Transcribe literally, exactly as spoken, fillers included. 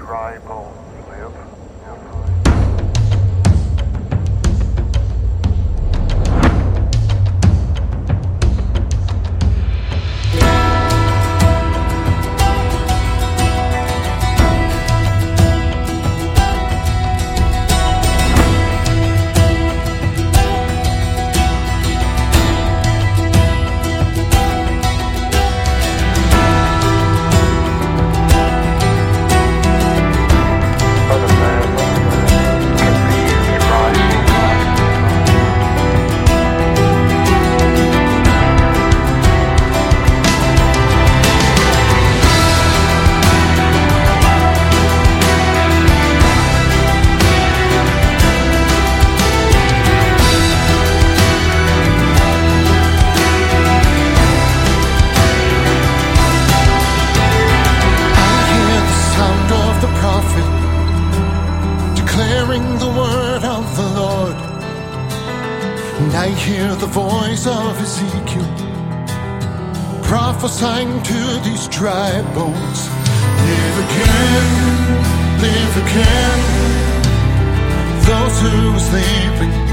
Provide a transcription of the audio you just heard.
dry bones live. Declaring the word of the Lord, and I hear the voice of Ezekiel prophesying to these dry bones. Live again, live again. Those who are sleeping,